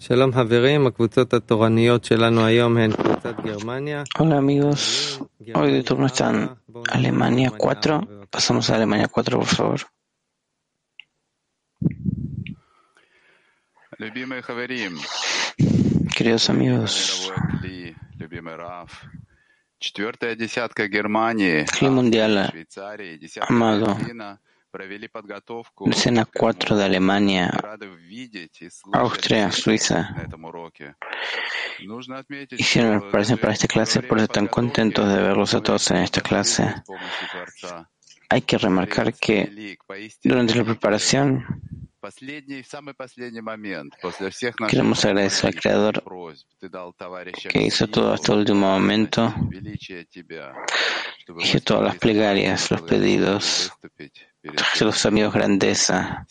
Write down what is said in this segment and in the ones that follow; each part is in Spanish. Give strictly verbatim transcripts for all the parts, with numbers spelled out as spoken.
Hola amigos, hoy de turno están Alemania cuatro. Pasamos a Alemania cuatro, por favor. Queridos amigos, Clima Mundial, amado, escena cuatro de Alemania, Austria, Suiza, hicieron la preparación para esta clase, por eso están contentos de verlos a todos en esta clase. Hay que remarcar que durante la preparación queremos agradecer al Creador que hizo todo hasta el último momento, hizo todas las plegarias, los pedidos, traje los amigos grandeza,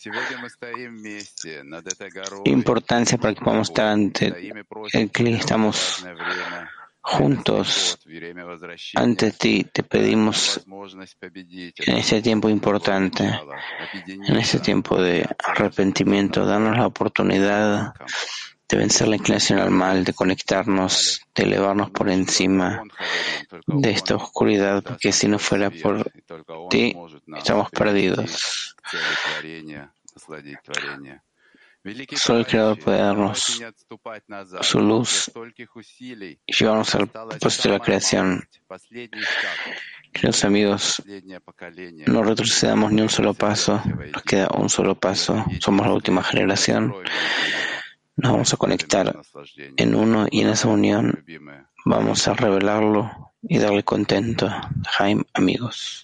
importancia para que podamos estar ante el que estamos juntos ante ti. Te pedimos en este tiempo importante, en este tiempo de arrepentimiento, darnos la oportunidad de vencer la inclinación al mal, de conectarnos, de elevarnos por encima de esta oscuridad, porque si no fuera por ti, estamos perdidos. Solo el Creador puede darnos su luz y llevarnos al propósito de la creación. Queridos amigos, no retrocedamos ni un solo paso, nos queda un solo paso, somos la última generación. Nos vamos a conectar en uno y en esa unión vamos a revelarlo y darle contento. Jaime, amigos.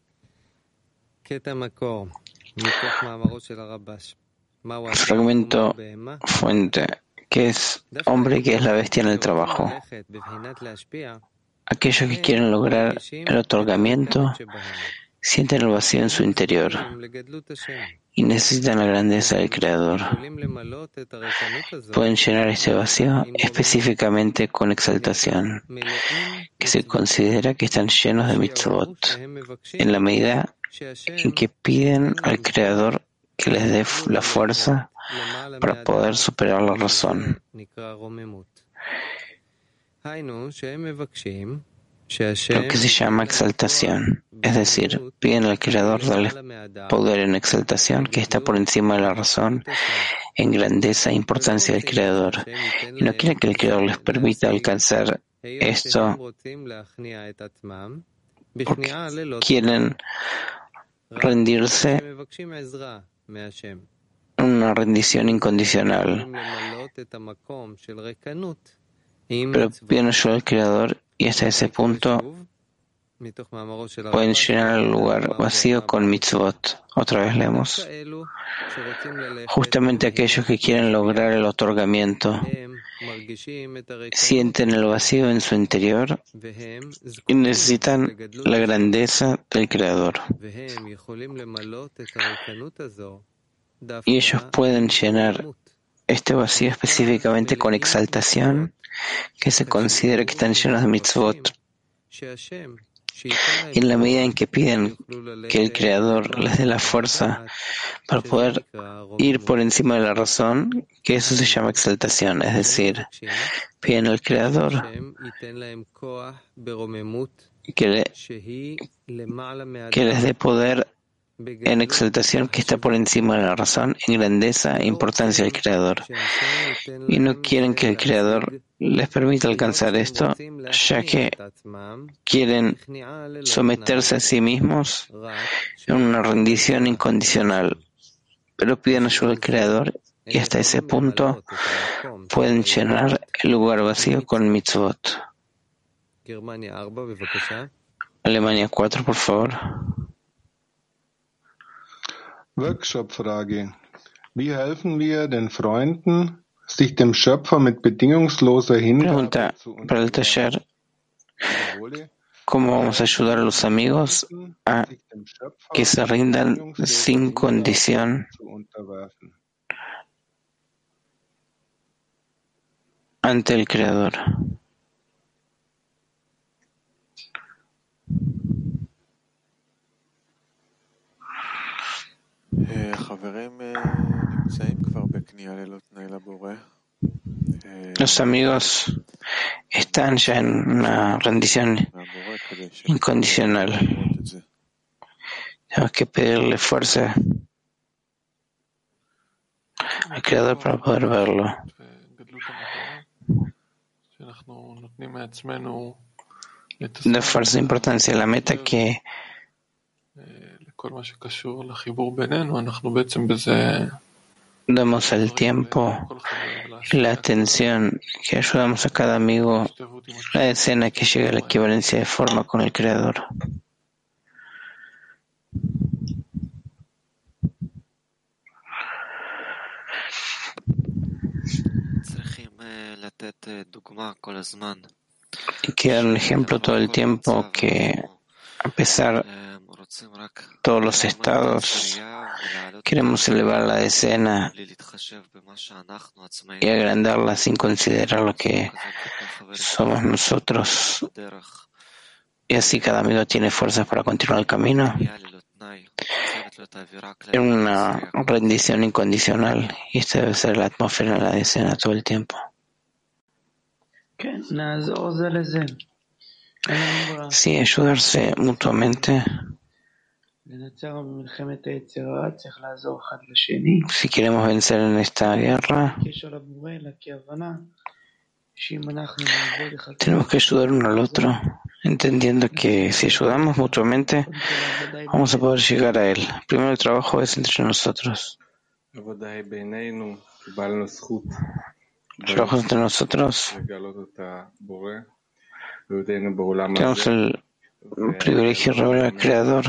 Fragmento fuente. ¿Qué es hombre y qué es la bestia en el trabajo? Aquellos que quieren lograr el otorgamiento sienten el vacío en su interior y necesitan la grandeza del Creador. Pueden llenar este vacío específicamente con exaltación, que se considera que están llenos de mitzvot, en la medida en que piden al Creador que les dé la fuerza para poder superar la razón. Lo que se llama exaltación, es decir, piden al Creador darles poder en exaltación que está por encima de la razón, en grandeza e importancia del Creador, y no quieren que el Creador les permita alcanzar esto porque quieren rendirse una rendición incondicional, pero piden ayuda al Creador y hasta ese punto pueden llenar el lugar vacío con mitzvot. Otra vez leemos. Justamente aquellos que quieren lograr el otorgamiento sienten el vacío en su interior y necesitan la grandeza del Creador. Y ellos pueden llenar este vacío específicamente con exaltación, que se considera que están llenos de mitzvot. Y en la medida en que piden que el Creador les dé la fuerza para poder ir por encima de la razón, que eso se llama exaltación, es decir, piden al Creador que, le, que les dé poder en exaltación que está por encima de la razón, en grandeza e importancia del Creador. Y no quieren que el Creador les permita alcanzar esto, ya que quieren someterse a sí mismos en una rendición incondicional. Pero piden ayuda al Creador y hasta ese punto pueden llenar el lugar vacío con mitzvot. Alemania cuatro, por favor. Workshop-Frage. Wie helfen wir den Freunden, sich dem Schöpfer mit bedingungsloser Hingabe zu unterwerfen? ¿Cómo vamos a ayudar a los amigos a que se rindan sin condición ante el Creador? Los amigos están ya en una rendición incondicional. Tenemos que pedirle fuerza al Creador para poder verlo. De fuerza e importancia a la meta que damos el tiempo y la atención que ayudamos a cada amigo, la decena que llega a la equivalencia de forma con el Creador. Y que dar un ejemplo todo el tiempo que, a pesar de todos los estados, queremos elevar la decena y agrandarla sin considerar lo que somos nosotros. Y así cada amigo tiene fuerzas para continuar el camino en una rendición incondicional. Y esta debe ser la atmósfera de la decena todo el tiempo. Sí, ayudarse mutuamente. Si queremos vencer en esta guerra, tenemos que ayudar uno al otro, entendiendo que si ayudamos mutuamente, vamos a poder llegar a él. Primero el trabajo es entre nosotros. El trabajo es entre nosotros. Tenemos el privilegio de revelar al Creador.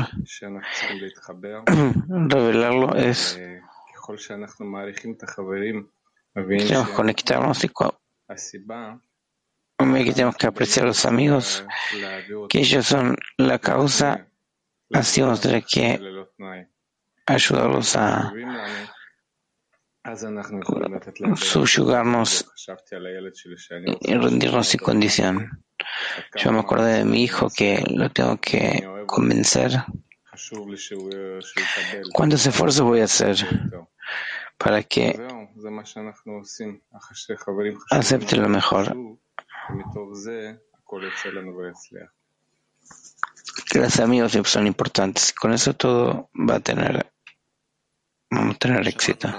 Revelarlo es tenemos que conectarnos y que tenemos que apreciar a los amigos, que ellos son la causa, así vamos a tener que ayudarlos a subyugarnos y rendirnos sin condición. Yo me acordé de mi hijo que lo tengo que convencer. ¿Cuántos esfuerzos voy a hacer para que acepte lo mejor? Que los amigos son importantes. Con eso todo va a tener, vamos a tener éxito.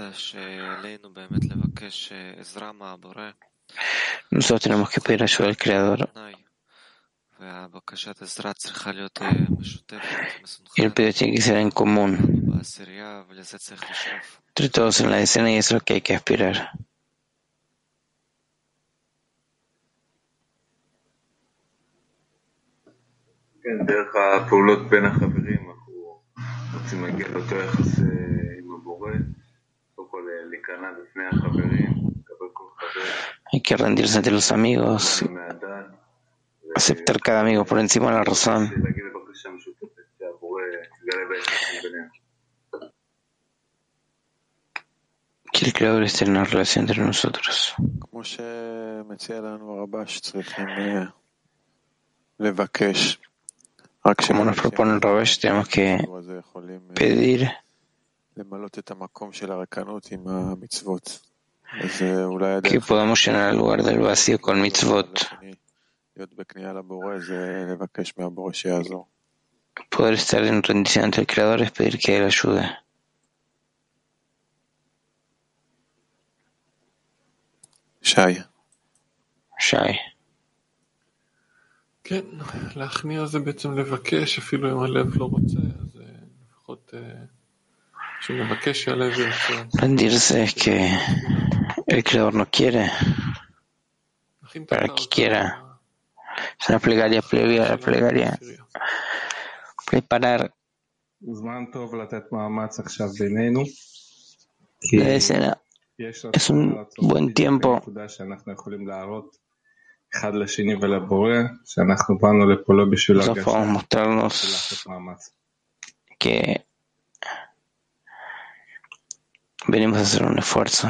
Nosotros tenemos que pedir ayuda al Creador. Y el pedido tiene que ser en común entre todos en la escena, y eso es lo que hay que aspirar. Hay que rendirse ante los amigos, aceptar cada amigo por encima de la razón. Que el Creador esté en una relación entre nosotros. Como nos propone el Rabash, tenemos que pedir que podamos llenar el lugar del vacío con mitzvot. Poder estar en rendición ante el Creador es pedir que Él ayude. Shai. Shai. כן, להכניע זה בעצם לבקש, אפילו אם הלב לא רוצה, אז לפחות שנבקש שהלב ירצה. Rendirse es que el Creador no quiere, para que quiera. Es una plegaria previa a la plegaria. Preparar la escena. Es un buen tiempo nosotros podemos mostrarnos que venimos a hacer un esfuerzo.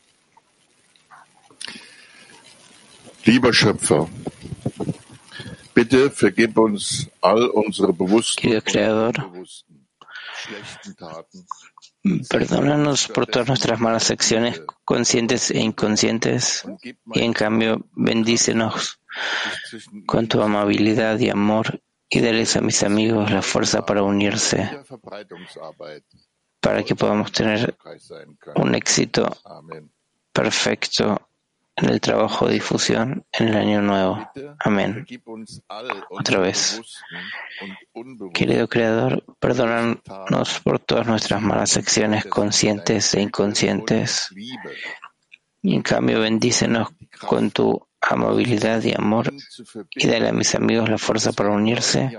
Lieber Schöpfer, Bitte vergib uns all unsere bewussten Querido Creador, und unbewussten schlechten Taten. perdónanos por todas nuestras malas acciones conscientes e inconscientes y en cambio bendícenos con tu amabilidad y amor y dales a mis amigos la fuerza para unirse para que podamos tener un éxito perfecto en el trabajo de difusión en el año nuevo. Amén. Otra vez. Querido Creador, perdónanos por todas nuestras malas acciones conscientes e inconscientes y en cambio bendícenos con tu amabilidad y amor y dale a mis amigos la fuerza para unirse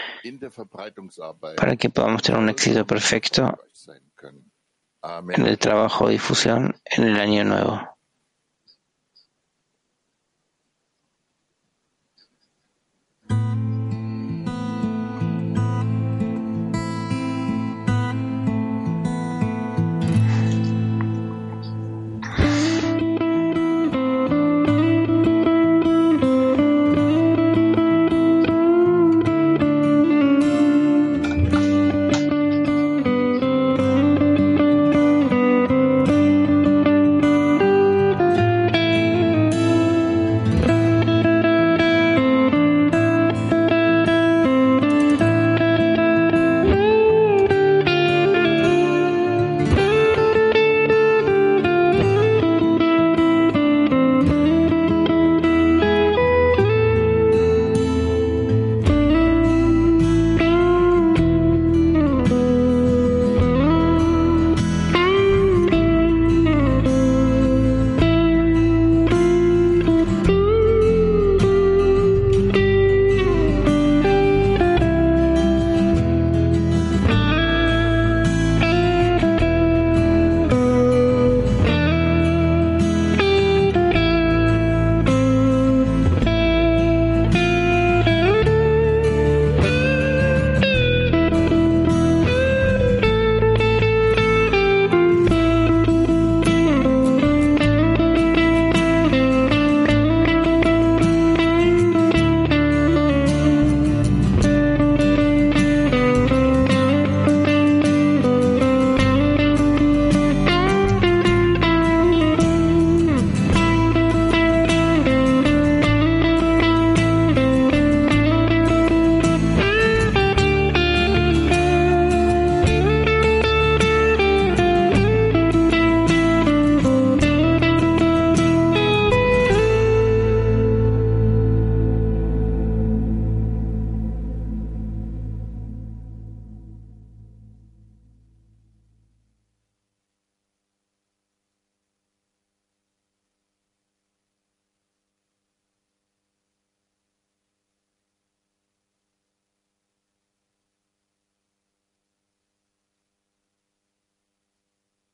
para que podamos tener un éxito perfecto en el trabajo de difusión en el año nuevo.